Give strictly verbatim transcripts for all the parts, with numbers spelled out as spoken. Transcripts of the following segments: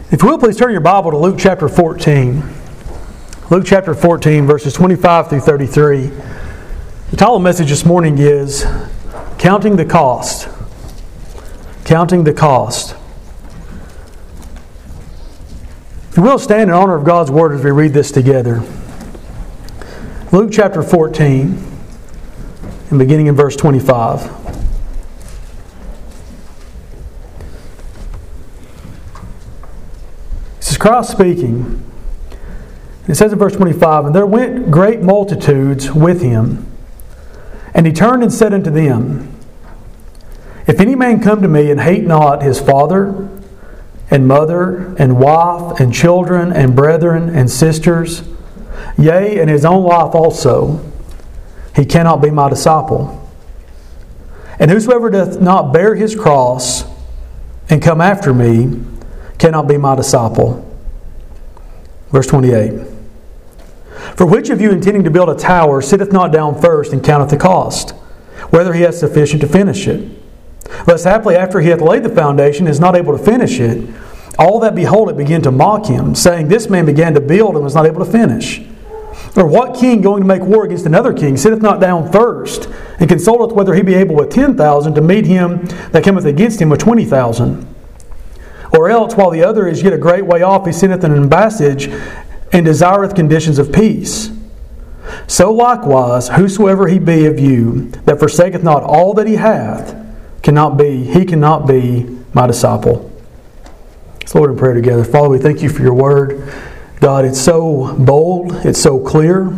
If you will, please turn your Bible to Luke chapter fourteen. Luke chapter fourteen, verses twenty-five through thirty-three. The title of the message this morning is Counting the Cost. Counting the Cost. If you will, stand in honor of God's Word as we read this together. Luke chapter fourteen, and beginning in verse twenty-five. This is Christ speaking. It says in verse twenty-five, "And there went great multitudes with him. And he turned and said unto them, If any man come to me and hate not his father, and mother, and wife, and children, and brethren, and sisters, yea, and his own life also, he cannot be my disciple. And whosoever doth not bear his cross, and come after me, cannot be my disciple." Verse twenty-eight. "For which of you intending to build a tower sitteth not down first and counteth the cost, whether he has sufficient to finish it? Lest haply after he hath laid the foundation is not able to finish it, all that behold it begin to mock him, saying, This man began to build and was not able to finish. Or what king going to make war against another king sitteth not down first, and consulteth whether he be able with ten thousand to meet him that cometh against him with twenty thousand? Or else, while the other is yet a great way off, he sendeth an ambassage, and desireth conditions of peace. So likewise, whosoever he be of you, that forsaketh not all that he hath, cannot be, he cannot be my disciple." Let's Lord in prayer together. Father, we thank you for your word. God, it's so bold, it's so clear.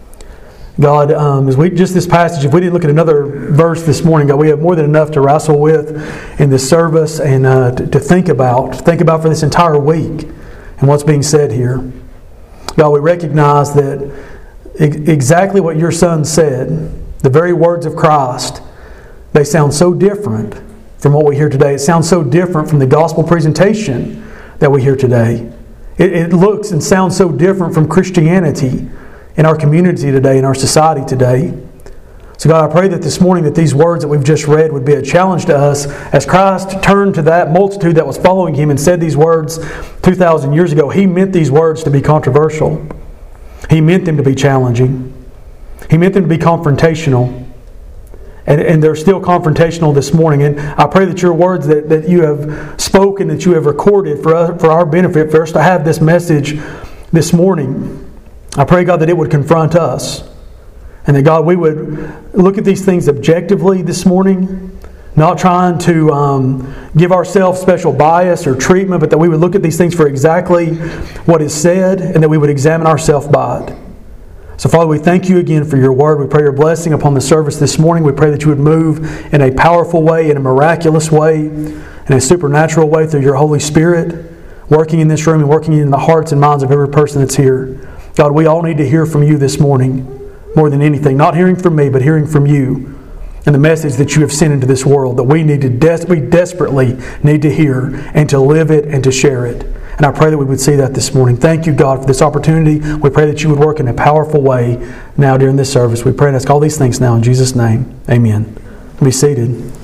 God, um, as we just this passage, if we didn't look at another verse this morning, God, we have more than enough to wrestle with in this service and uh, to, to think about, to think about for this entire week and what's being said here. God, we recognize that ex- exactly what your Son said, the very words of Christ, they sound so different from what we hear today. It sounds so different from the gospel presentation that we hear today. It, it looks and sounds so different from Christianity in our community today, in our society today. So God, I pray that this morning that these words that we've just read would be a challenge to us as Christ turned to that multitude that was following him and said these words two thousand years ago. He meant these words to be controversial. He meant them to be challenging. He meant them to be confrontational. And, and they're still confrontational this morning. And I pray that your words that, that you have spoken, that you have recorded for us, for our benefit, for us to have this message this morning, I pray, God, that it would confront us. And that, God, we would look at these things objectively this morning, not trying to um, give ourselves special bias or treatment, but that we would look at these things for exactly what is said and that we would examine ourselves by it. So, Father, we thank you again for your word. We pray your blessing upon the service this morning. We pray that you would move in a powerful way, in a miraculous way, in a supernatural way through your Holy Spirit, working in this room and working in the hearts and minds of every person that's here. God, we all need to hear from you this morning more than anything. Not hearing from me, but hearing from you and the message that you have sent into this world that we need to des- we desperately need to hear and to live it and to share it. And I pray that we would see that this morning. Thank you, God, for this opportunity. We pray that you would work in a powerful way now during this service. We pray and ask all these things now in Jesus' name. Amen. Be seated. You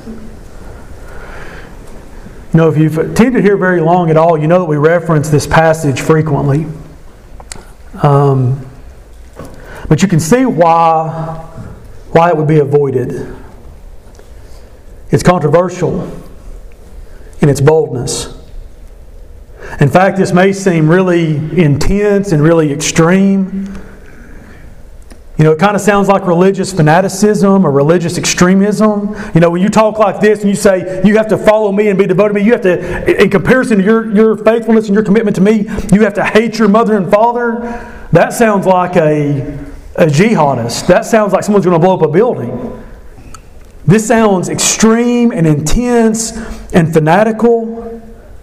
know, if you've attended here very long at all, you know that we reference this passage frequently. Um, but you can see why, why it would be avoided. It's controversial in its boldness. In fact, this may seem really intense and really extreme. You know, it kind of sounds like religious fanaticism or religious extremism. You know, when you talk like this and you say, you have to follow me and be devoted to me, you have to, in comparison to your, your faithfulness and your commitment to me, you have to hate your mother and father. That sounds like a, a jihadist. That sounds like someone's going to blow up a building. This sounds extreme and intense and fanatical.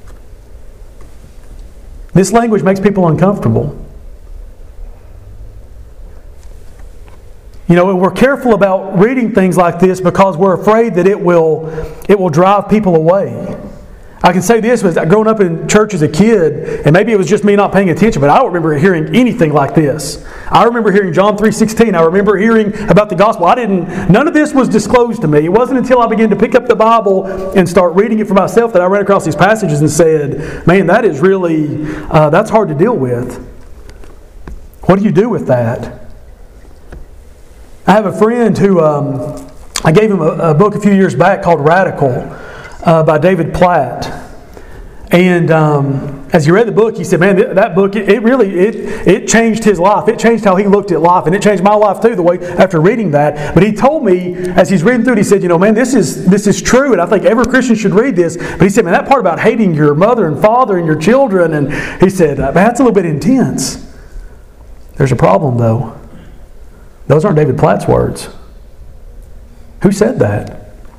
This language makes people uncomfortable. You know, we're careful about reading things like this because we're afraid that it will, it will drive people away. I can say this, was growing up in church as a kid, and maybe it was just me not paying attention, but I don't remember hearing anything like this. I remember hearing John three sixteen. I remember hearing about the gospel. I didn't, none of this was disclosed to me. It wasn't until I began to pick up the Bible and start reading it for myself that I ran across these passages and said, man, that is really, uh, that's hard to deal with. What do you do with that? I have a friend who, um, I gave him a, a book a few years back called Radical. Uh, by David Platt. And um, as he read the book, he said, man, that book, it, it really, it, it changed his life. It changed how he looked at life. And it changed my life too, the way, after reading that. But he told me, as he's reading through it, he said, you know, man, this is this is true. And I think every Christian should read this. But he said, man, that part about hating your mother and father and your children, and he said, man, that's a little bit intense. There's a problem, though. Those aren't David Platt's words. Who said that?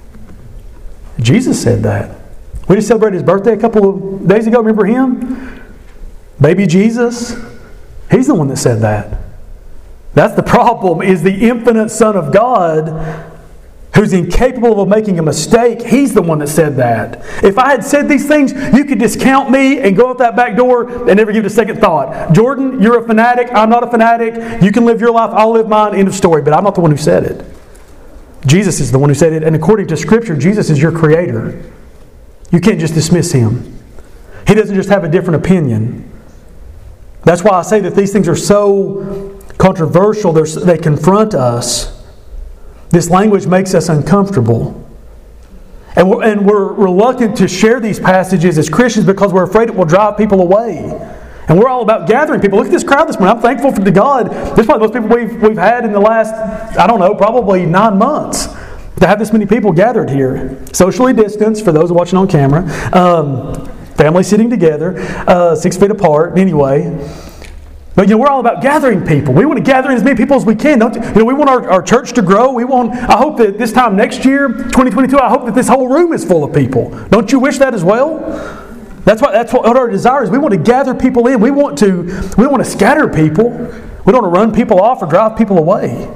Jesus said that. We just celebrated his birthday a couple of days ago. Remember him? Baby Jesus. He's the one that said that. That's the problem, is the infinite Son of God who's incapable of making a mistake. He's the one that said that. If I had said these things, you could discount me and go out that back door and never give it a second thought. Jordan, you're a fanatic. I'm not a fanatic. You can live your life. I'll live mine. End of story. But I'm not the one who said it. Jesus is the one who said it, and according to Scripture, Jesus is your Creator. You can't just dismiss Him. He doesn't just have a different opinion. That's why I say that these things are so controversial. They're, they confront us. This language makes us uncomfortable. And we're, and we're reluctant to share these passages as Christians because we're afraid it will drive people away. And we're all about gathering people. Look at this crowd this morning. I'm thankful to God. This is probably the most people we've, we've had in the last, I don't know, probably nine months. To have this many people gathered here. Socially distanced, for those watching on camera. Um, family sitting together, uh, six feet apart, anyway. But you know, we're all about gathering people. We want to gather as many people as we can. Don't you? You know, we want our, our church to grow. We want. I hope that this time next year, twenty twenty-two, I hope that this whole room is full of people. Don't you wish that as well? That's what that's what our desire is. We want to gather people in. We want to we don't want to scatter people. We don't want to run people off or drive people away.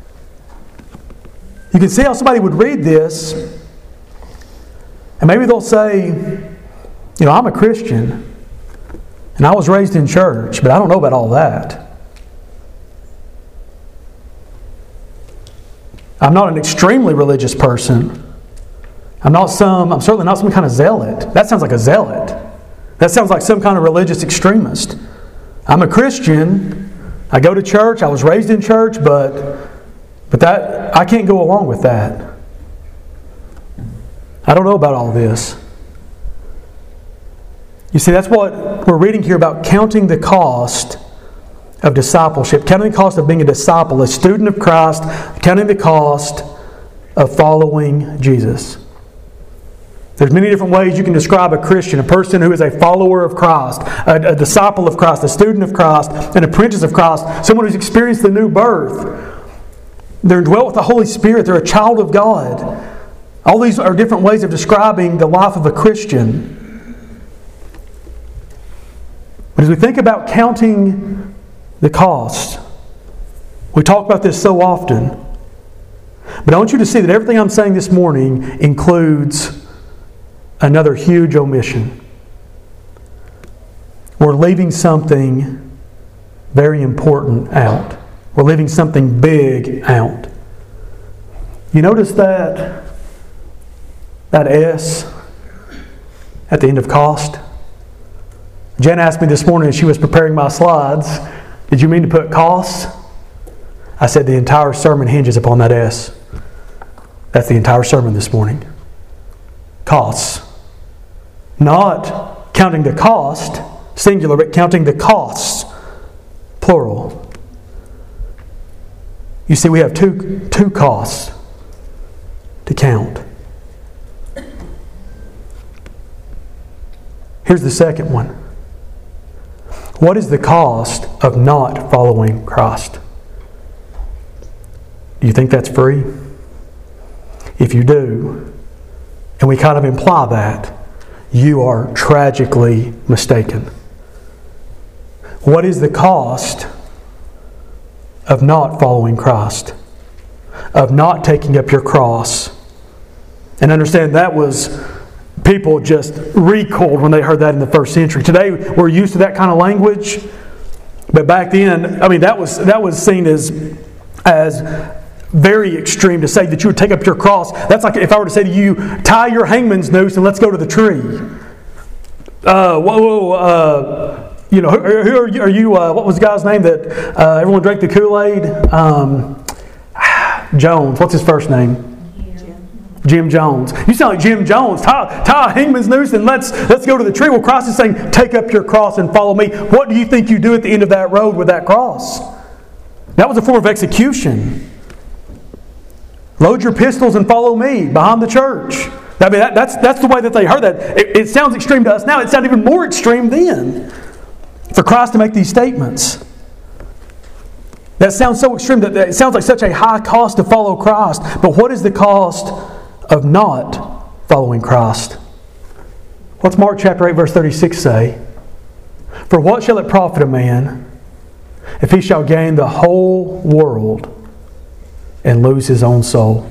You can see how somebody would read this, and maybe they'll say, you know, I'm a Christian, and I was raised in church, but I don't know about all that. I'm not an extremely religious person. I'm not some, I'm certainly not some kind of zealot. That sounds like a zealot. That sounds like some kind of religious extremist. I'm a Christian. I go to church. I was raised in church, but but that I can't go along with that. I don't know about all this. You see, that's what we're reading here about counting the cost of discipleship, counting the cost of being a disciple, a student of Christ, counting the cost of following Jesus. There's many different ways you can describe a Christian, a person who is a follower of Christ, a, a disciple of Christ, a student of Christ, an apprentice of Christ, someone who's experienced the new birth. They're indwelt with the Holy Spirit. They're a child of God. All these are different ways of describing the life of a Christian. But as we think about counting the cost, we talk about this so often. But I want you to see that everything I'm saying this morning includes another huge omission. We're leaving something very important out. We're leaving something big out. You notice that that S at the end of cost? Jen asked me this morning as she was preparing my slides, did you mean to put costs? I said the entire sermon hinges upon that S. That's the entire sermon this morning. Costs. Not counting the cost, singular, but counting the costs, plural. You see, we have two, two costs to count. Here's the second one. What is the cost of not following Christ? Do you think that's free? If you do, and we kind of imply that, you are tragically mistaken. What is the cost of not following Christ? Of not taking up your cross? And understand that was people just recoiled when they heard that in the first century. Today, we're used to that kind of language. But back then, I mean, that was that was seen as as very extreme to say that you would take up your cross. That's like if I were to say to you, tie your hangman's noose and let's go to the tree. Uh, whoa, whoa, uh, you know, who, who are you? Are you uh, what was the guy's name that uh, everyone drank the Kool-Aid? Um, Jones. What's his first name? Jim Jones. You sound like Jim Jones. Tie, tie a hangman's noose and let's let's go to the tree. Well, Christ is saying, take up your cross and follow me. What do you think you do at the end of that road with that cross? That was a form of execution. Load your pistols and follow me behind the church. I mean, that, that's that's the way that they heard that. It, it sounds extreme to us now. It sounded even more extreme then for Christ to make these statements. That sounds so extreme that it sounds like such a high cost to follow Christ. But what is the cost of not following Christ? What's Mark chapter eight verse thirty-six say? For what shall it profit a man if he shall gain the whole world and lose his own soul?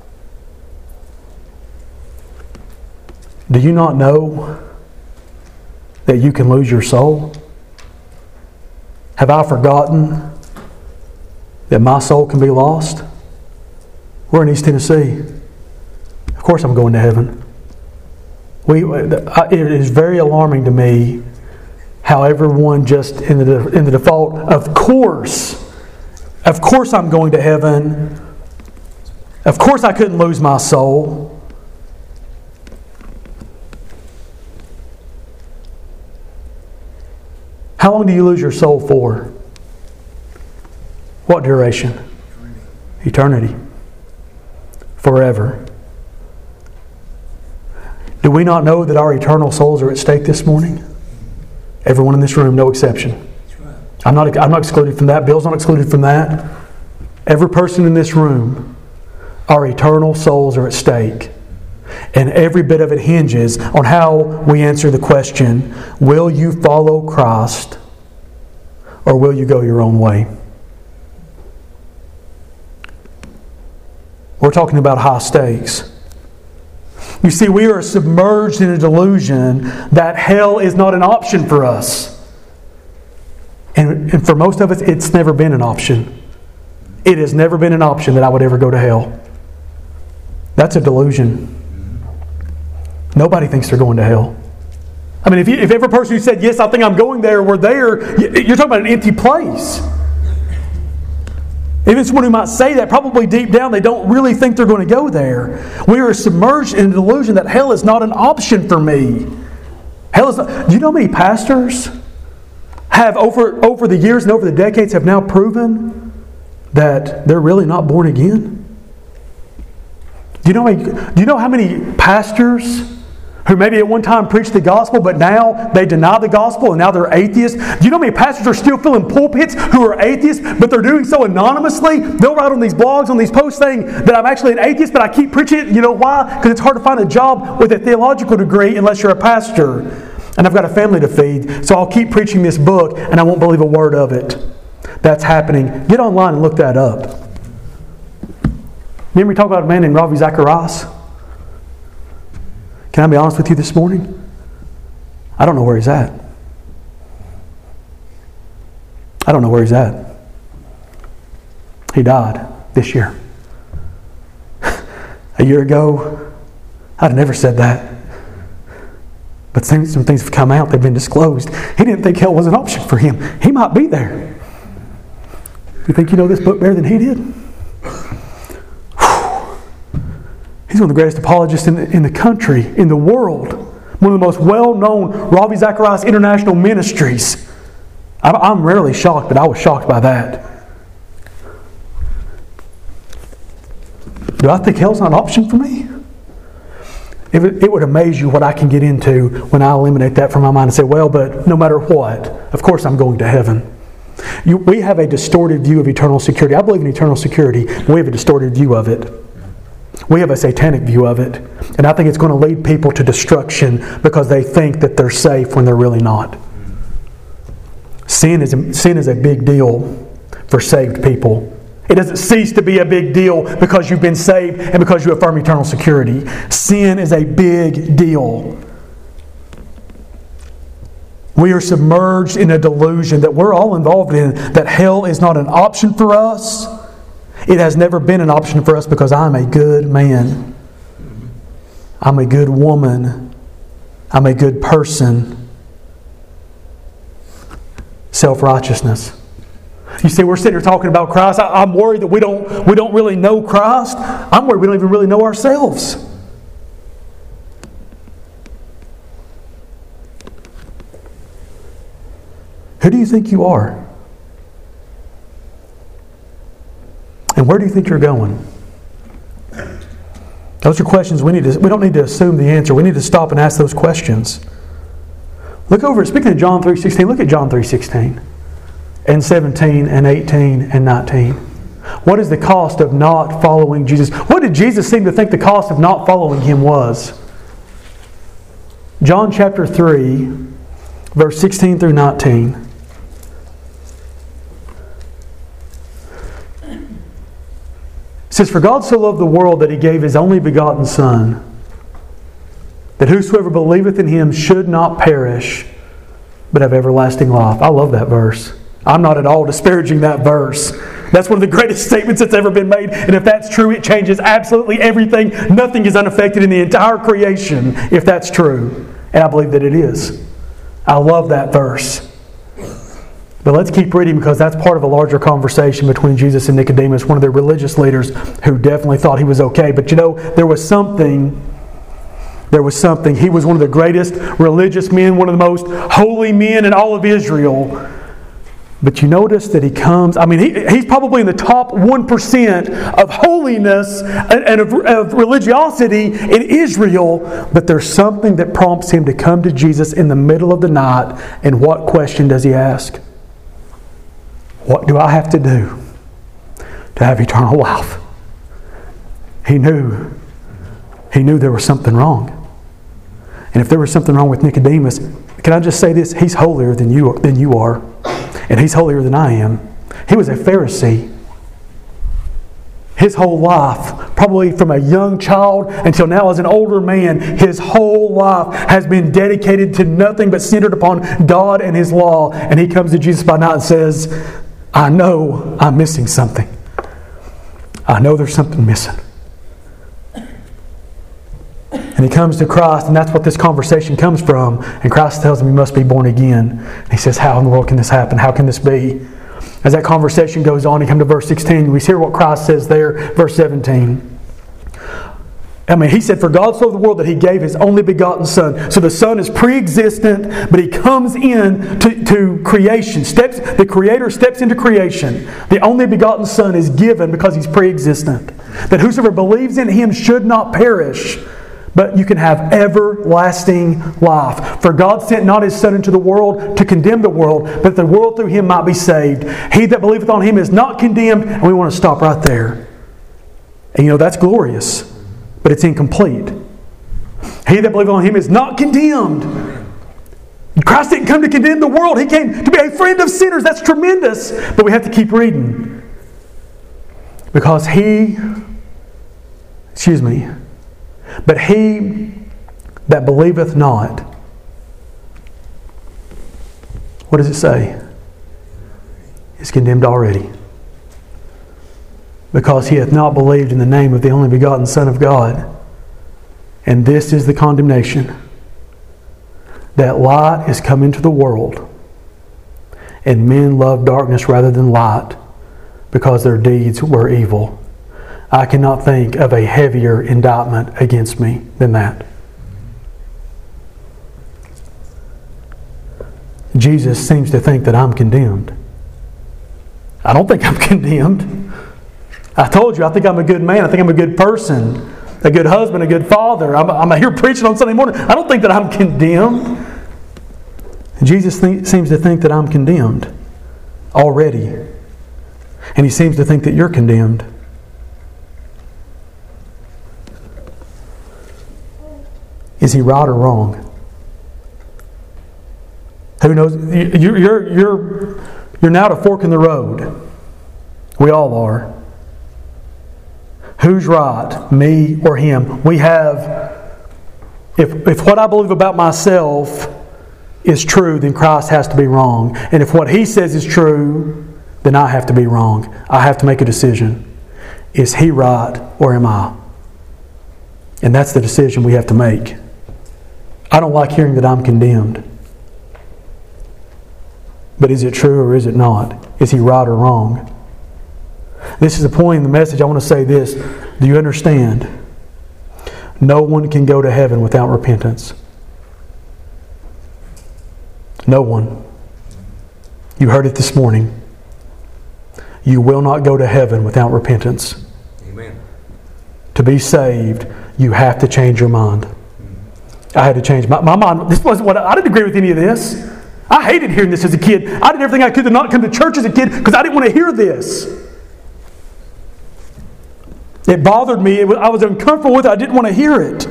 Do you not know that you can lose your soul? Have I forgotten that my soul can be lost? We're in East Tennessee. Of course I'm going to heaven. We, it is very alarming to me how everyone just in the, in the default, of course, of course I'm going to heaven. Of course I couldn't lose my soul. How long do you lose your soul for? What duration? Eternity. Forever. Do we not know that our eternal souls are at stake this morning? Everyone in this room, no exception. I'm not, I'm not excluded from that. Bill's not excluded from that. Every person in this room, our eternal souls are at stake. And every bit of it hinges on how we answer the question, will you follow Christ or will you go your own way? We're talking about high stakes. You see, we are submerged in a delusion that hell is not an option for us. And, and for most of us, it's never been an option. It has never been an option that I would ever go to hell. That's a delusion. Nobody thinks they're going to hell. I mean, if, you, if every person who said, yes, I think I'm going there, were there, you're talking about an empty place. Even someone who might say that, probably deep down, they don't really think they're going to go there. We are submerged in a delusion that hell is not an option for me. Hell is not, do you know how many pastors have, over, over the years and over the decades, have now proven that they're really not born again? Do you know how many, do you know how many pastors who maybe at one time preached the gospel, but now they deny the gospel and now they're atheists? Do you know how many pastors are still filling pulpits who are atheists, but they're doing so anonymously? They'll write on these blogs, on these posts saying that I'm actually an atheist, but I keep preaching it. You know why? Because it's hard to find a job with a theological degree unless you're a pastor. And I've got a family to feed, so I'll keep preaching this book and I won't believe a word of it. That's happening. Get online and look that up. Remember we talked about a man named Ravi Zacharias? Can I be honest with you this morning? I don't know where he's at. I don't know where he's at. He died this year. A year ago, I'd have never said that. But some things have come out, they've been disclosed. He didn't think hell was an option for him. He might be there. You think you know this book better than he did? He's one of the greatest apologists in the, in the country, in the world. One of the most well-known Ravi Zacharias International Ministries. I'm, I'm rarely shocked, but I was shocked by that. Do I think hell's not an option for me? It, it would amaze you what I can get into when I eliminate that from my mind and say, well, but no matter what, of course I'm going to heaven. You, we have a distorted view of eternal security. I believe in eternal security. We have a distorted view of it. We have a satanic view of it. And I think it's going to lead people to destruction because they think that they're safe when they're really not. Sin is a, sin is a big deal for saved people. It doesn't cease to be a big deal because you've been saved and because you affirm eternal security. Sin is a big deal. We are submerged in a delusion that we're all involved in, that hell is not an option for us. It has never been an option for us because I'm a good man. I'm a good woman. I'm a good person. Self-righteousness. You see, we're sitting here talking about Christ. I, I'm worried that we don't, we don't really know Christ. I'm worried we don't even really know ourselves. Who do you think you are? And where do you think you're going? Those are questions we need to, we don't need to assume the answer. We need to stop and ask those questions. Look over, speaking of John three sixteen, look at John three sixteen and seventeen and eighteen and nineteen. What is the cost of not following Jesus? What did Jesus seem to think the cost of not following Him was? John chapter three, verse sixteen through nineteen. It says, "For God so loved the world that He gave His only begotten Son, that whosoever believeth in Him should not perish, but have everlasting life." I love that verse. I'm not at all disparaging that verse. That's one of the greatest statements that's ever been made. And if that's true, it changes absolutely everything. Nothing is unaffected in the entire creation if that's true. And I believe that it is. I love that verse. But let's keep reading because that's part of a larger conversation between Jesus and Nicodemus, one of the religious leaders who definitely thought He was okay. But you know, there was something, there was something. He was one of the greatest religious men, one of the most holy men in all of Israel. But you notice that he comes, I mean, he, he's probably in the top one percent of holiness and, and of, of religiosity in Israel. But there's something that prompts him to come to Jesus in the middle of the night. And what question does he ask? What do I have to do to have eternal life? He knew. He knew there was something wrong. And if there was something wrong with Nicodemus, can I just say this? He's holier than you, than you are. And he's holier than I am. He was a Pharisee. His whole life, probably from a young child until now as an older man, his whole life has been dedicated to nothing but centered upon God and His law. And he comes to Jesus by night and says, I know I'm missing something. I know there's something missing. And he comes to Christ, and that's what this conversation comes from. And Christ tells him he must be born again. And he says, how in the world can this happen? How can this be? As that conversation goes on, you come to verse sixteen. We hear what Christ says there, verse seventeen. I mean, He said, for God so loved the world that He gave His only begotten Son. So the Son is pre-existent, but He comes in to, to creation. Steps, the Creator steps into creation. The only begotten Son is given because He's pre-existent. That whosoever believes in Him should not perish, but you can have everlasting life. For God sent not His Son into the world to condemn the world, but that the world through Him might be saved. He that believeth on Him is not condemned. And we want to stop right there. And you know, that's glorious, but it's incomplete. He that believeth on Him is not condemned. Christ didn't come to condemn the world. He came to be a friend of sinners. That's tremendous. But we have to keep reading. Because He, excuse me, but he that believeth not, what does it say? Is condemned already. Because he hath not believed in the name of the only begotten Son of God. And this is the condemnation, that light is come into the world, and men love darkness rather than light, because their deeds were evil. I cannot think of a heavier indictment against me than that. Jesus seems to think that I'm condemned. I don't think I'm condemned. I told you, I think I'm a good man. I think I'm a good person, a good husband, a good father. I'm, I'm here preaching on Sunday morning. I don't think that I'm condemned. Jesus th- seems to think that I'm condemned already. And He seems to think that you're condemned. Is He right or wrong? Who knows? You're, you're, you're, you're now at a fork in the road. We all are. Who's right, me or him? We have, if, if what I believe about myself is true, then Christ has to be wrong. And if what He says is true, then I have to be wrong. I have to make a decision. Is He right or am I? And that's the decision we have to make. I don't like hearing that I'm condemned. But is it true or is it not? Is He right or wrong? This is the point in the message. I want to say this. Do you understand? No one can go to heaven without repentance. No one. You heard it this morning. You will not go to heaven without repentance. Amen. To be saved, you have to change your mind. I had to change my, my mind. This wasn't what I, I didn't agree with any of this. I hated hearing this as a kid. I did everything I could to not come to church as a kid because I didn't want to hear this. It bothered me. It was, I was uncomfortable with it. I didn't want to hear it.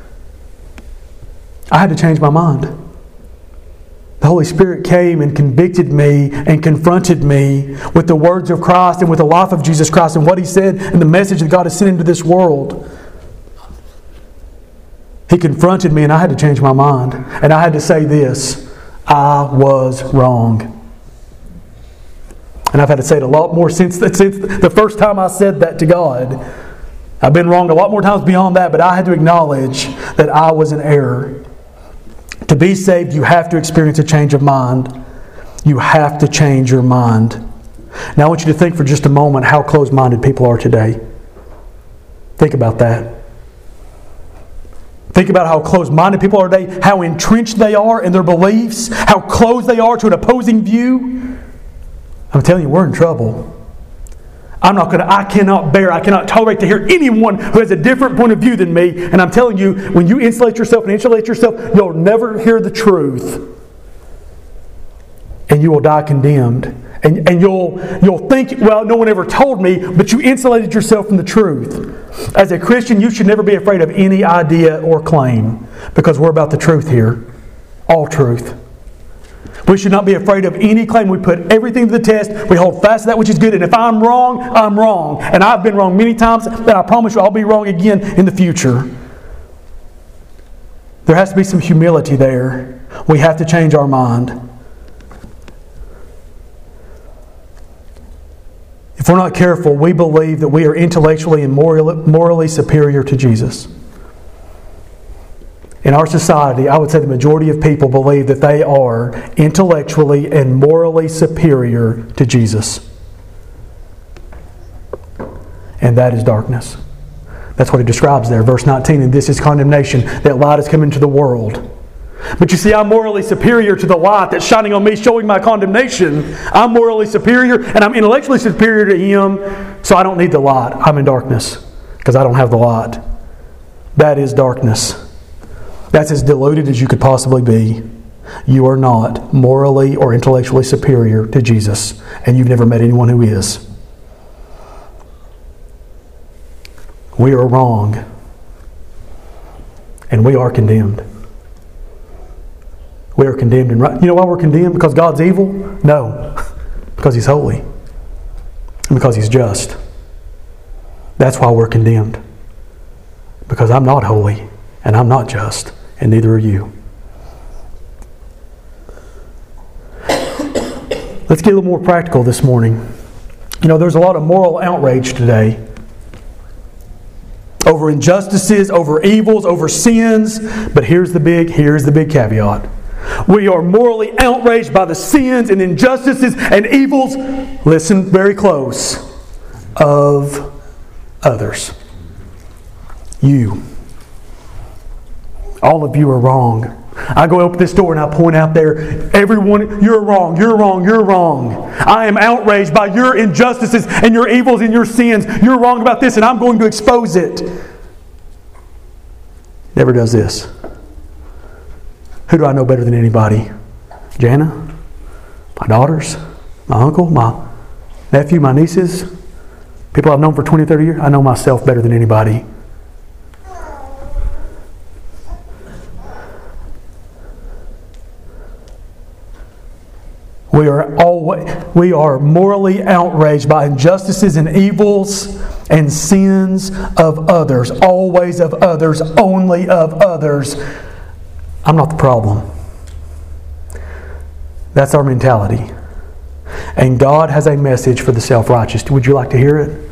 I had to change my mind. The Holy Spirit came and convicted me and confronted me with the words of Christ and with the life of Jesus Christ and what He said and the message that God has sent into this world. He confronted me and I had to change my mind. And I had to say this: I was wrong. And I've had to say it a lot more since, since the first time I said that to God. I've been wrong a lot more times beyond that, but I had to acknowledge that I was in error. To be saved, you have to experience a change of mind. You have to change your mind. Now I want you to think for just a moment how closed-minded people are today. Think about that. Think about how closed-minded people are today, how entrenched they are in their beliefs, how close they are to an opposing view. I'm telling you, we're in trouble. I'm not going to, I cannot bear, I cannot tolerate to hear anyone who has a different point of view than me. And I'm telling you, when you insulate yourself and insulate yourself, you'll never hear the truth. And you will die condemned. And, and you'll, you'll think, well, no one ever told me, but you insulated yourself from the truth. As a Christian, you should never be afraid of any idea or claim, because we're about the truth here. All truth. We should not be afraid of any claim. We put everything to the test. We hold fast to that which is good. And if I'm wrong, I'm wrong. And I've been wrong many times, and I promise you I'll be wrong again in the future. There has to be some humility there. We have to change our mind. If we're not careful, we believe that we are intellectually and morally, morally superior to Jesus. In our society, I would say the majority of people believe that they are intellectually and morally superior to Jesus. And that is darkness. That's what He describes there, verse nineteen. And this is condemnation, that light has come into the world. But you see, I'm morally superior to the light that's shining on me, showing my condemnation. I'm morally superior, and I'm intellectually superior to Him, so I don't need the light. I'm in darkness, because I don't have the light. That is darkness. That's as deluded as you could possibly be. You are not morally or intellectually superior to Jesus, and you've never met anyone who is. We are wrong, and we are condemned. We are condemned. And right. You know why we're condemned? Because God's evil? No. Because He's holy. And because He's just. That's why we're condemned. Because I'm not holy, and I'm not just, and neither are you. Let's get a little more practical this morning. You know, there's a lot of moral outrage today. Over injustices, over evils, over sins. But here's the big, here's the big caveat. We are morally outraged by the sins and injustices and evils, listen very close, of others. You. All of you are wrong. I go up this door and I point out there, everyone, you're wrong, you're wrong, you're wrong. I am outraged by your injustices and your evils and your sins. You're wrong about this and I'm going to expose it. Never does this. Who do I know better than anybody? Jana? My daughters? My uncle? My nephew? My nieces? People I've known for twenty, thirty years? I know myself better than anybody. We are always, we are morally outraged by injustices and evils and sins of others, always of others, only of others. I'm not the problem. That's our mentality. And God has a message for the self-righteous. Would you like to hear it?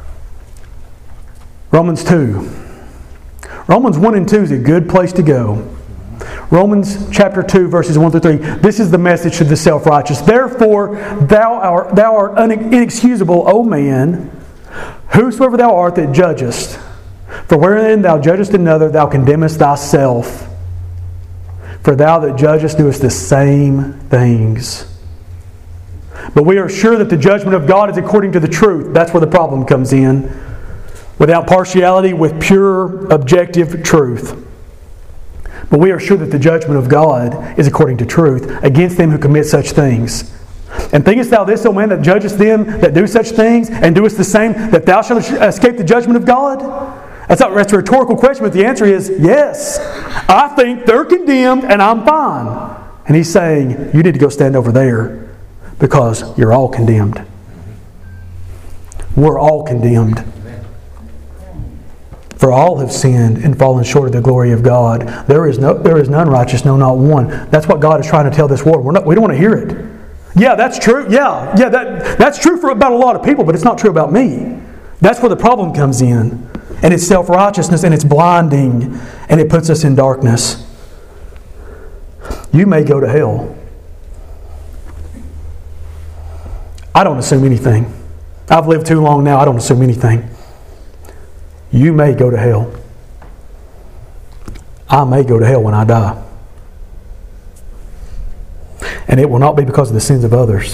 Romans two. Romans one and two is a good place to go. Romans chapter two, verses one through three. This is the message to the self-righteous. Therefore, thou art, thou art inexcusable, O man, whosoever thou art that judgest. For wherein thou judgest another, thou condemnest thyself. For thou that judgest doest the same things. But we are sure that the judgment of God is according to the truth. That's where the problem comes in. Without partiality, with pure, objective truth. But we are sure that the judgment of God is according to truth against them who commit such things. And thinkest thou this, O man, that judgest them that do such things, and doest the same, that thou shalt escape the judgment of God? That's, not, that's a rhetorical question, but the answer is yes. I think they're condemned and I'm fine. And he's saying, you need to go stand over there because you're all condemned. We're all condemned. For all have sinned and fallen short of the glory of God. There is no, there is none righteous, no, not one. That's what God is trying to tell this world. We're not, we don't want to hear it. Yeah, that's true. Yeah, yeah, that, that's true for about a lot of people, but it's not true about me. That's where the problem comes in. And it's self-righteousness, and it's blinding, and it puts us in darkness. You may go to hell. I don't assume anything. I've lived too long now. I don't assume anything. You may go to hell. I may go to hell when I die. And it will not be because of the sins of others.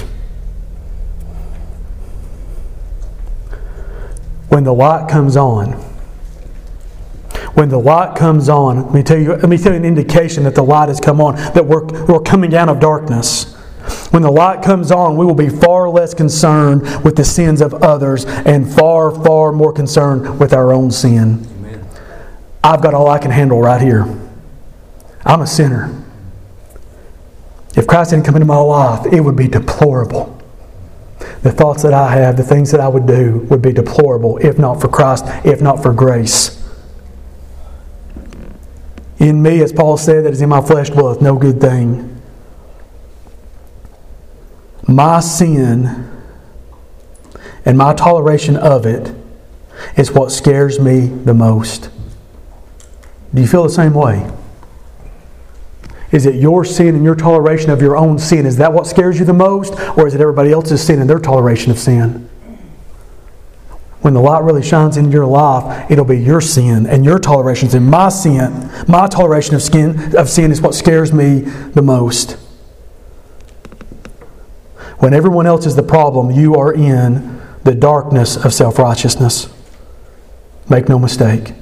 When the light comes on, when the light comes on, let me tell you, let me tell you an indication that the light has come on, that we're, we're coming out of darkness. When the light comes on, we will be far less concerned with the sins of others and far, far more concerned with our own sin. Amen. I've got all I can handle right here. I'm a sinner. If Christ didn't come into my life, it would be deplorable. The thoughts that I have, the things that I would do would be deplorable if not for Christ, if not for grace. In me, as Paul said, that is in my flesh dwelleth no good thing. My sin and my toleration of it is what scares me the most. Do you feel the same way? Is it your sin and your toleration of your own sin? Is that what scares you the most? Or is it everybody else's sin and their toleration of sin? When the light really shines in your life, it'll be your sin and your toleration of sin. My sin, my toleration of sin, of sin is what scares me the most. When everyone else is the problem, you are in the darkness of self-righteousness. Make no mistake.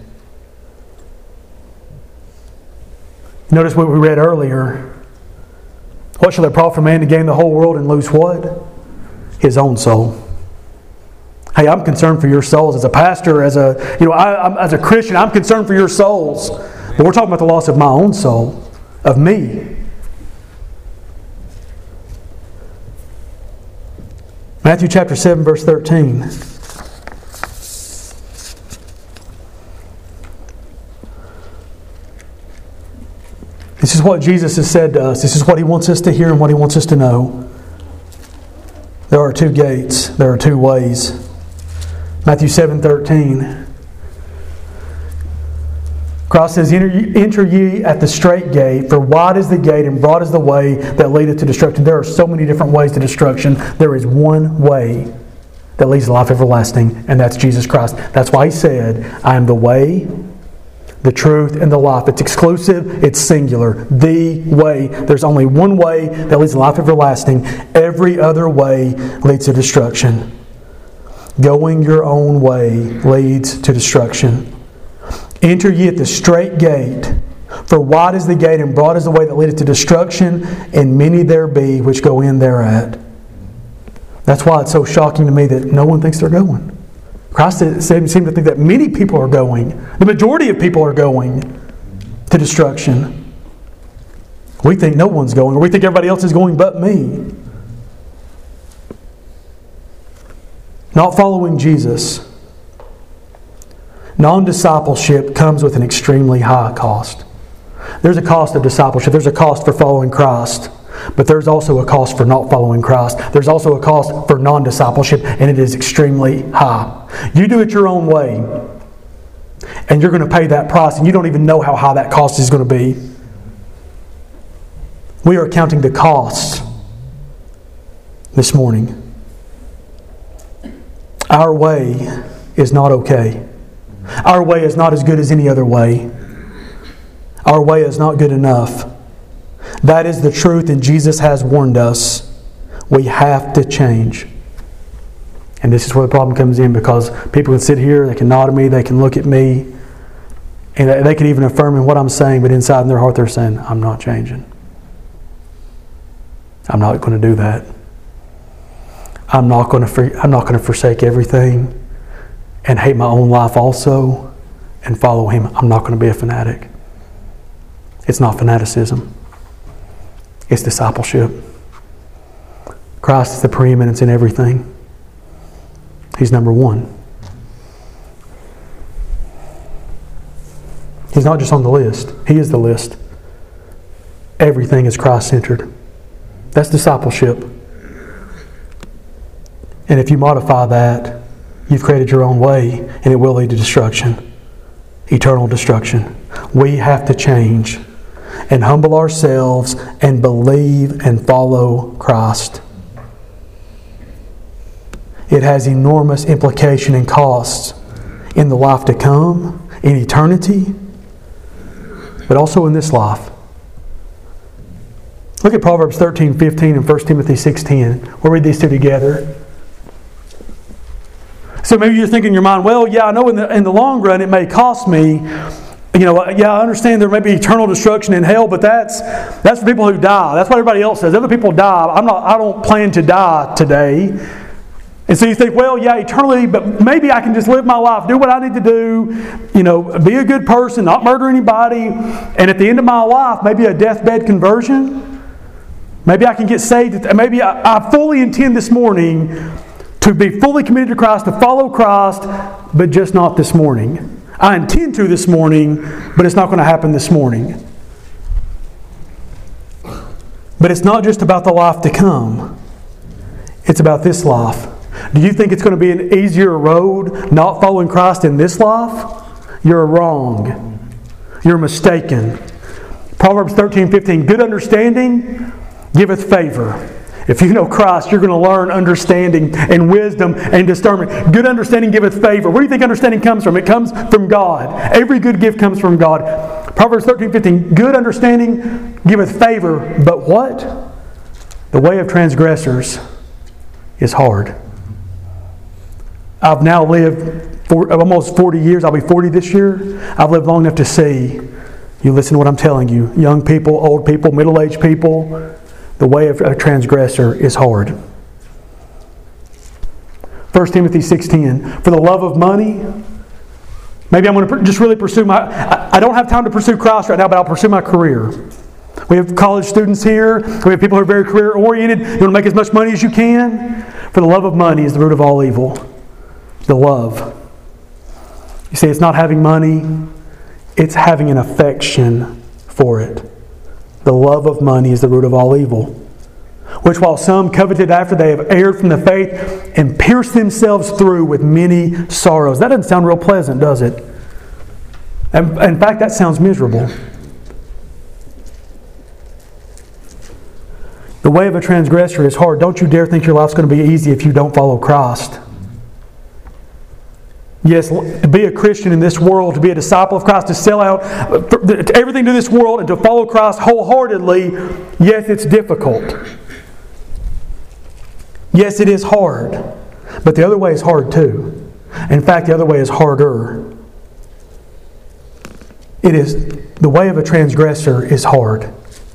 Notice what we read earlier. What shall it profit a man to gain the whole world and lose what? His own soul. Hey, I'm concerned for your souls as a pastor, as a you know, I, I'm, as a Christian. I'm concerned for your souls, but we're talking about the loss of my own soul, of me. Matthew chapter seven, verse thirteen. This is what Jesus has said to us. This is what He wants us to hear and what He wants us to know. There are two gates. There are two ways. Matthew seven thirteen. Christ says, enter ye, enter ye at the straight gate, for wide is the gate and broad is the way that leadeth to destruction. There are so many different ways to destruction. There is one way that leads to life everlasting, and that's Jesus Christ. That's why He said, I am the way, the truth, and the life. It's exclusive, it's singular. The way. There's only one way that leads to life everlasting. Every other way leads to destruction. Going your own way leads to destruction. Enter ye at the straight gate, for wide is the gate and broad is the way that leadeth to destruction, and many there be which go in thereat. That's why it's so shocking to me that no one thinks they're going. Christ seemed to think that many people are going. The majority of people are going to destruction. We think no one's going, or we think everybody else is going but me. Not following Jesus Non-discipleship comes with an extremely high cost. There's a cost of discipleship. There's a cost for following Christ. But there's also a cost for not following Christ. There's also a cost for non-discipleship, and it is extremely high. You do it your own way, and you're going to pay that price, and you don't even know how high that cost is going to be. We are counting the costs this morning. Our way is not okay. Our way is not as good as any other way. Our way is not good enough. That is the truth, and Jesus has warned us. We have to change. And this is where the problem comes in, because people can sit here, they can nod at me, they can look at me, and they can even affirm in what I'm saying, but inside in their heart they're saying, I'm not changing. I'm not going to do that. I'm not going to I'm not going to forsake everything and hate my own life also and follow Him. I'm not going to be a fanatic. It's not fanaticism. It's discipleship. Christ is the preeminence in everything. He's number one. He's not just on the list. He is the list. Everything is Christ-centered. That's discipleship. And if you modify that, you've created your own way, and it will lead to destruction. Eternal destruction. We have to change and humble ourselves and believe and follow Christ. It has enormous implication and costs in the life to come, in eternity, but also in this life. Look at Proverbs thirteen fifteen and First Timothy six ten. We'll read these two together. So maybe you're thinking in your mind, well, yeah, I know in the, in the long run it may cost me. You know, yeah, I understand there may be eternal destruction in hell, but that's that's for people who die. That's what everybody else says. Other people die. I'm not. I don't plan to die today. And so you think, well, yeah, eternally, but maybe I can just live my life, do what I need to do, you know, be a good person, not murder anybody, and at the end of my life, maybe a deathbed conversion. Maybe I can get saved. Maybe I, I fully intend this morning to be fully committed to Christ, to follow Christ, but just not this morning. I intend to this morning, but it's not going to happen this morning. But it's not just about the life to come. It's about this life. Do you think it's going to be an easier road not following Christ in this life? You're wrong. You're mistaken. Proverbs thirteen fifteen, good understanding giveth favor. If you know Christ, you're going to learn understanding and wisdom and discernment. Good understanding giveth favor. Where do you think understanding comes from? It comes from God. Every good gift comes from God. Proverbs thirteen fifteen, good understanding giveth favor. But what? The way of transgressors is hard. I've now lived for almost forty years. I'll be forty this year. I've lived long enough to see, you listen to what I'm telling you, young people, old people, middle-aged people, the way of a transgressor is hard. First Timothy six ten, for the love of money, maybe I'm going to just really pursue my, I don't have time to pursue Christ right now, but I'll pursue my career. We have college students here. We have people who are very career-oriented. You want to make as much money as you can. For the love of money is the root of all evil. The love. You see, it's not having money. It's having an affection for it. The love of money is the root of all evil. Which while some coveted after, they have erred from the faith and pierced themselves through with many sorrows. That doesn't sound real pleasant, does it? In fact, that sounds miserable. The way of a transgressor is hard. Don't you dare think your life's going to be easy if you don't follow Christ. Yes, to be a Christian in this world, to be a disciple of Christ, to sell out everything to this world and to follow Christ wholeheartedly, yes, it's difficult. Yes, it is hard. But the other way is hard too. In fact, the other way is harder. It is, the way of a transgressor is hard.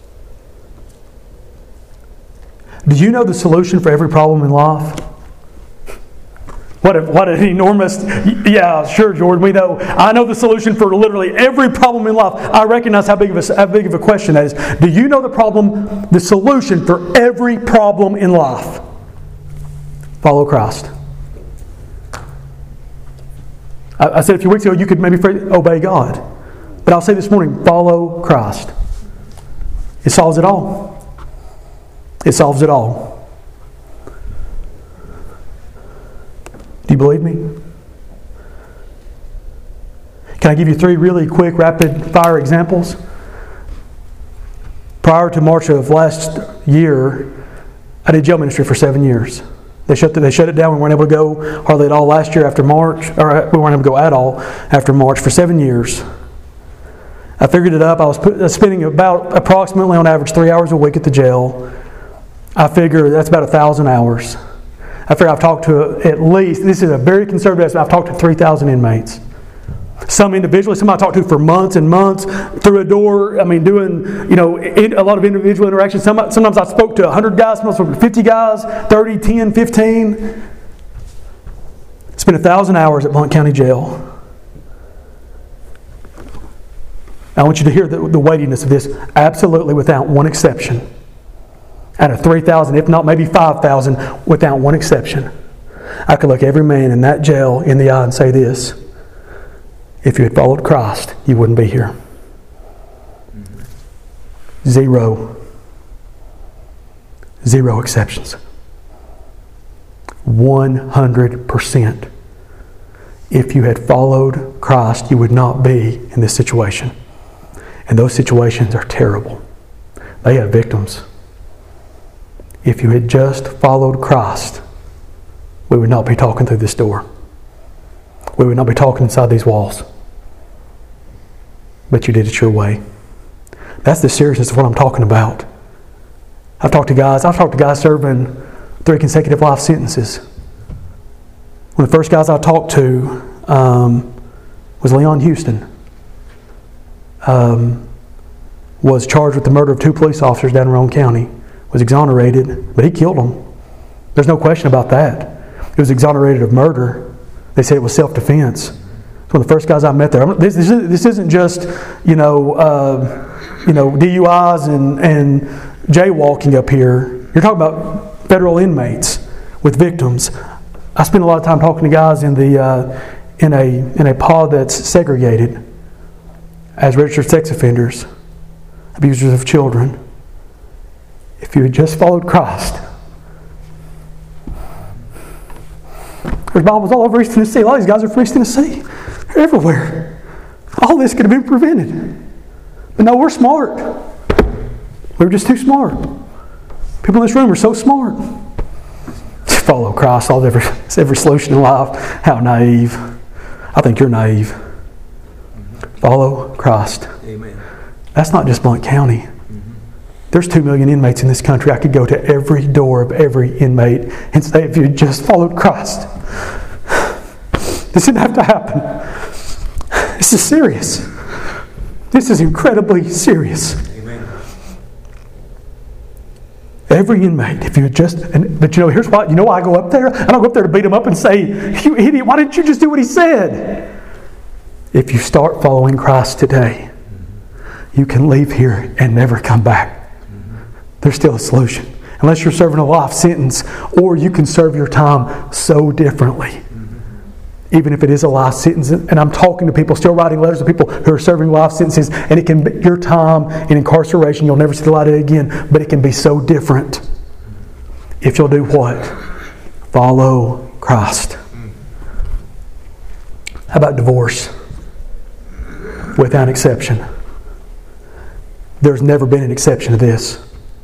Do you know the solution for every problem in life? What, a, what an enormous... Yeah, sure, Jordan, we know. I know the solution for literally every problem in life. I recognize how big of a, how big of a question that is. Do you know the problem, the solution for every problem in life? Follow Christ. I, I said a few weeks ago you could maybe obey God. But I'll say this morning, follow Christ. It solves it all. It solves it all. Do you believe me? Can I give you three really quick, rapid-fire examples? Prior to March of last year, I did jail ministry for seven years. They shut the, they shut it down. We weren't able to go hardly at all last year after March, or we weren't able to go at all after March for seven years. I figured it up. I was put, spending about approximately on average three hours a week at the jail. I figure that's about a thousand hours. I figure I've talked to at least, this is a very conservative estimate, I've talked to three thousand inmates. Some individually, some I talked to for months and months through a door. I mean, doing, you know, a lot of individual interactions. Some, sometimes I spoke to one hundred guys, sometimes I spoke to fifty guys, thirty, ten, fifteen. Spent one thousand hours at Blount County Jail. I want you to hear the, the weightiness of this. Absolutely, without one exception. Out of three thousand, if not maybe five thousand, without one exception. I could look every man in that jail in the eye and say this: if you had followed Christ, you wouldn't be here. Zero. Zero exceptions. one hundred percent. If you had followed Christ, you would not be in this situation. And those situations are terrible. They have victims. If you had just followed Christ, we would not be talking through this door. We would not be talking inside these walls. But you did it your way. That's the seriousness of what I'm talking about. I've talked to guys, I've talked to guys serving three consecutive life sentences. One of the first guys I talked to um, was Leon Houston. Um, was charged with the murder of two police officers down in Roane County. Was exonerated, but he killed them. There's no question about that. He was exonerated of murder. They said it was self-defense. It's one of the first guys I met there. This, this, this isn't just, you know, uh, you know, D U Is and, and jaywalking up here. You're talking about federal inmates with victims. I spend a lot of time talking to guys in the uh, in a in a pod that's segregated as registered sex offenders, abusers of children. If you had just followed Christ, there's Bibles all over East Tennessee. A lot of these guys are from East Tennessee. They're everywhere. All this could have been prevented. But no, we're smart. We're just too smart. People in this room are so smart. Follow Christ, solve every, every solution in life. How naive. I think you're naive. Follow Christ. Amen. That's not just Blount County. There's two million inmates in this country. I could go to every door of every inmate and say, if you just followed Christ. This didn't have to happen. This is serious. This is incredibly serious. Amen. Every inmate, if you had just, and, but you know, here's why, you know why I go up there? I don't go up there to beat him up and say, you idiot, why didn't you just do what he said? If you start following Christ today, you can leave here and never come back. There's still a solution. Unless you're serving a life sentence, or you can serve your time so differently. Mm-hmm. Even if it is a life sentence. And I'm talking to people, still writing letters to people who are serving life sentences, and it can be your time in incarceration, you'll never see the light of it again, but it can be so different if you'll do what? Follow Christ. How about divorce? Without exception. There's never been an exception to this.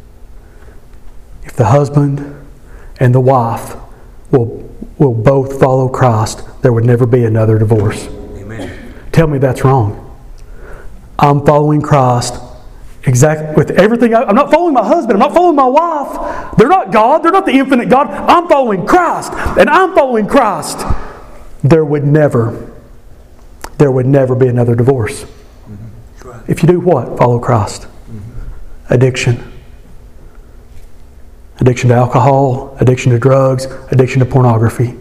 If the husband and the wife will, will both follow Christ, there would never be another divorce. Amen. Tell me that's wrong. I'm following Christ exactly with everything. I, I'm not following my husband. I'm not following my wife. They're not God. They're not the infinite God. I'm following Christ. And I'm following Christ. There would never, there would never be another divorce. Mm-hmm. Right. If you do what? Follow Christ. Mm-hmm. Addiction. Addiction to alcohol, addiction to drugs, addiction to pornography.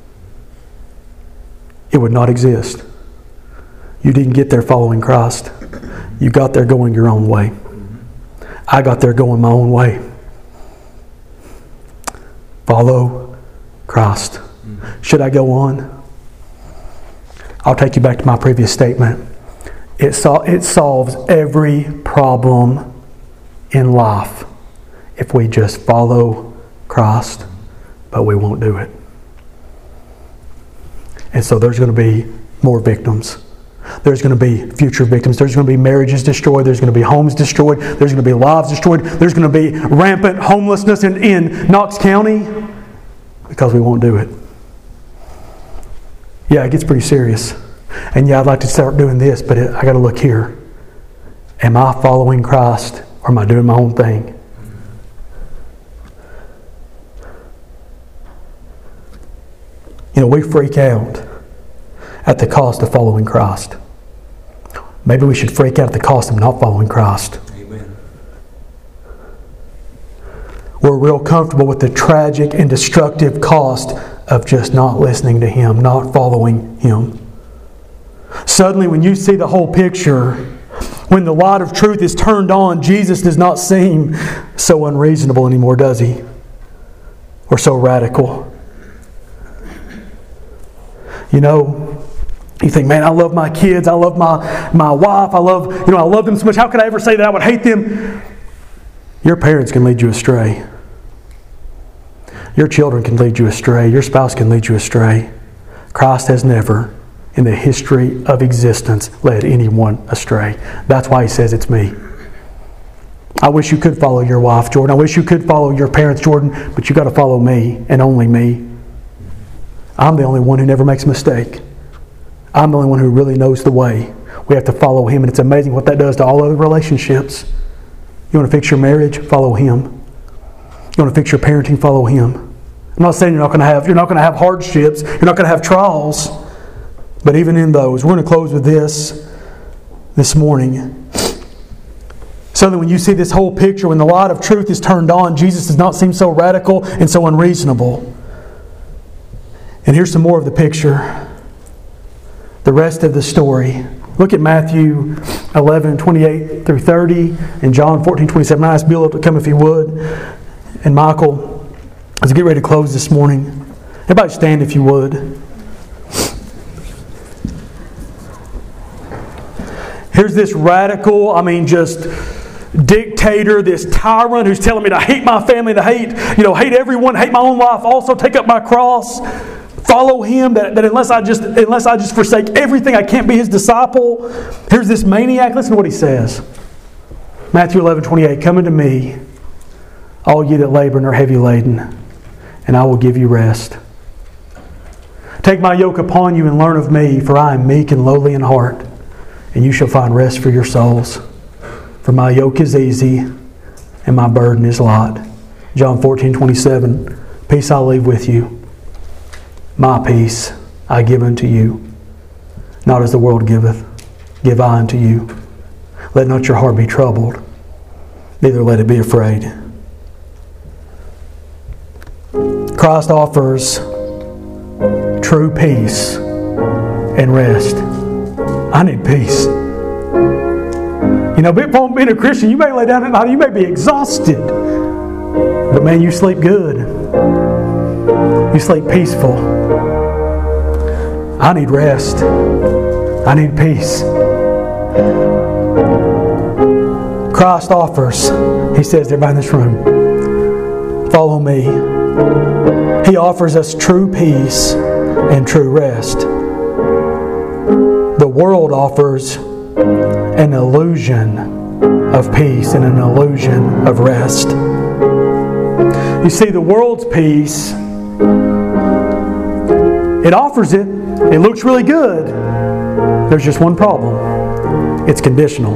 It would not exist. You didn't get there following Christ. You got there going your own way. I got there going my own way. Follow Christ. Should I go on? I'll take you back to my previous statement. It, sol- it solves every problem in life if we just follow Christ, but we won't do it. And so there's going to be more victims. There's going to be future victims. There's going to be marriages destroyed. There's going to be homes destroyed. There's going to be lives destroyed. There's going to be rampant homelessness in, in Knox County because we won't do it. Yeah, it gets pretty serious. And yeah, I'd like to start doing this, but it, I got to look here. Am I following Christ or am I doing my own thing? You know, we freak out at the cost of following Christ. Maybe we should freak out at the cost of not following Christ. Amen. We're real comfortable with the tragic and destructive cost of just not listening to Him, not following Him. Suddenly, when you see the whole picture, when the light of truth is turned on, Jesus does not seem so unreasonable anymore, does He? Or so radical. You know, you think, man, I love my kids, I love my, my wife, I love, you know, I love them so much. How could I ever say that I would hate them? Your parents can lead you astray. Your children can lead you astray. Your spouse can lead you astray. Christ has never, in the history of existence, led anyone astray. That's why He says it's me. I wish you could follow your wife, Jordan. I wish you could follow your parents, Jordan, but you got to follow me and only me. I'm the only one who never makes a mistake. I'm the only one who really knows the way. We have to follow Him, and it's amazing what that does to all other relationships. You want to fix your marriage? Follow Him. You want to fix your parenting? Follow Him. I'm not saying you're not going to have you're not going to have hardships, you're not going to have trials, but even in those, we're going to close with this this morning. So that when you see this whole picture, when the light of truth is turned on, Jesus does not seem so radical and so unreasonable. And here's some more of the picture. The rest of the story. Look at Matthew eleven, twenty-eight through thirty, and John fourteen, twenty-seven. I asked Bill to come if he would. And Michael, as we get ready to close this morning, everybody stand if you would. Here's this radical, I mean just dictator, this tyrant who's telling me to hate my family, to hate, you know, hate everyone, hate my own life, also take up my cross. Follow Him, that, that unless I just unless I just forsake everything, I can't be His disciple. Here's this maniac. Listen to what he says. Matthew eleven, twenty-eight. Come unto me, all ye that labor and are heavy laden, and I will give you rest. Take my yoke upon you and learn of me, for I am meek and lowly in heart, and you shall find rest for your souls. For my yoke is easy, and my burden is light. John fourteen, twenty-seven. Peace I leave with you. My peace I give unto you. Not as the world giveth, give I unto you. Let not your heart be troubled, neither let it be afraid. Christ offers true peace and rest. I need peace. You know, being a Christian, you may lay down at night, you may be exhausted. But man, you sleep good. You sleep peaceful. I need rest. I need peace. Christ offers, He says, everybody in this room, follow me. He offers us true peace and true rest. The world offers an illusion of peace and an illusion of rest. You see, the world's peace, it offers it. It looks really good. There's just one problem. It's conditional.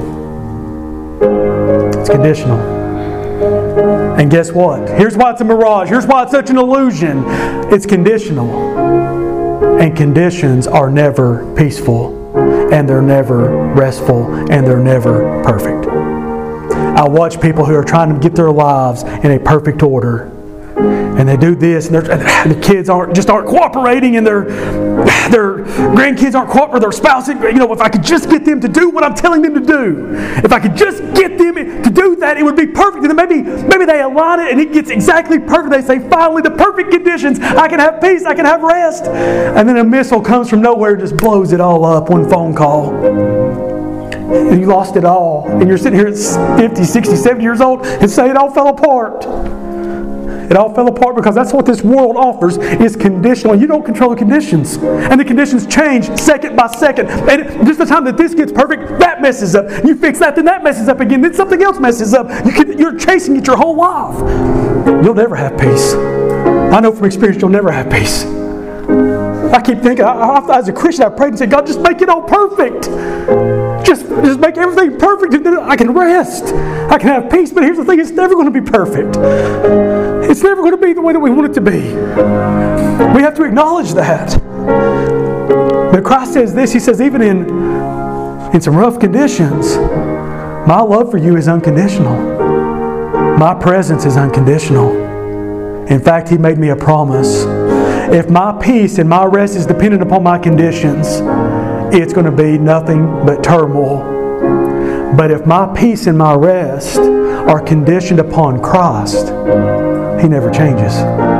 It's conditional. And guess what? Here's why it's a mirage. Here's why it's such an illusion. It's conditional. And conditions are never peaceful. And they're never restful. And they're never perfect. I watch people who are trying to get their lives in a perfect order. and they do this, and, and the kids aren't just aren't cooperating, and their their grandkids aren't cooperating, their spouse. You know, if I could just get them to do what I'm telling them to do, if I could just get them to do that, it would be perfect. And then maybe maybe they align it, and it gets exactly perfect. They say, finally, the perfect conditions. I can have peace. I can have rest. And then a missile comes from nowhere and just blows it all up. One phone call. And you lost it all. And you're sitting here at fifty, sixty, seventy years old and say it all fell apart. It all fell apart because that's what this world offers, is conditional. You don't control the conditions. And the conditions change second by second. And just the time that this gets perfect, that messes up. You fix that, then that messes up again. Then something else messes up. You can, you're chasing it your whole life. You'll never have peace. I know from experience you'll never have peace. I keep thinking, I, I, as a Christian, I prayed and said, God, just make it all perfect. Just, just make everything perfect, and then I can rest. I can have peace. But here's the thing, it's never going to be perfect. It's never going to be the way that we want it to be. We have to acknowledge that. But Christ says this, He says, even in, in some rough conditions, my love for you is unconditional. My presence is unconditional. In fact, He made me a promise. If my peace and my rest is dependent upon my conditions, it's going to be nothing but turmoil. But if my peace and my rest are conditioned upon Christ, He never changes.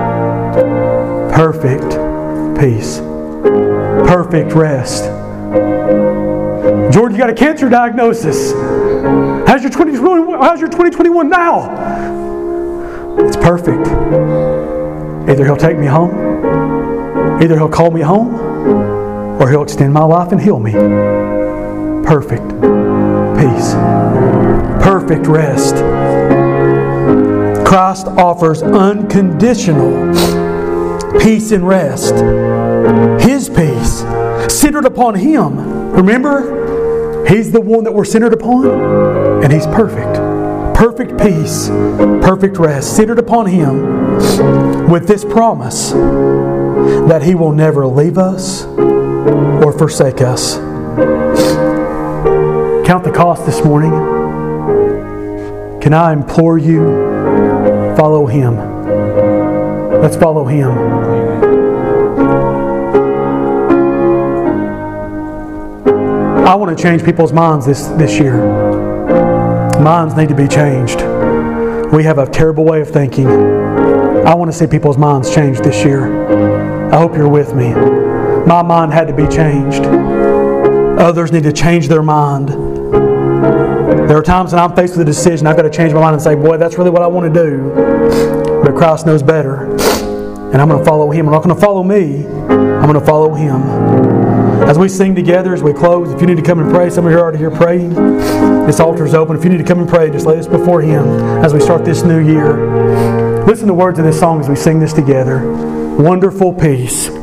Perfect peace. Perfect rest. Jordan, you got a cancer diagnosis. How's your twenty twenty-one, how's your twenty twenty-one now? It's perfect. Either He'll take me home, either He'll call me home, or He'll extend my life and heal me. Perfect peace. Perfect rest. Christ offers unconditional peace and rest. His peace, centered upon Him. Remember, He's the one that we're centered upon, and He's perfect. Perfect peace, perfect rest, centered upon Him, with this promise that He will never leave us or forsake us. Count the cost this morning. Can I implore you, follow Him. Let's follow Him. I want to change people's minds this, this year. Minds need to be changed. We have a terrible way of thinking. I want to see people's minds changed this year. I hope you're with me. My mind had to be changed. Others need to change their mind. There are times when I'm faced with a decision, I've got to change my mind and say, boy, that's really what I want to do. But Christ knows better. And I'm going to follow Him. I'm not going to follow me. I'm going to follow Him. As we sing together, as we close, if you need to come and pray, some of you are already here praying. This altar is open. If you need to come and pray, just lay this before Him as we start this new year. Listen to the words of this song as we sing this together. Wonderful peace.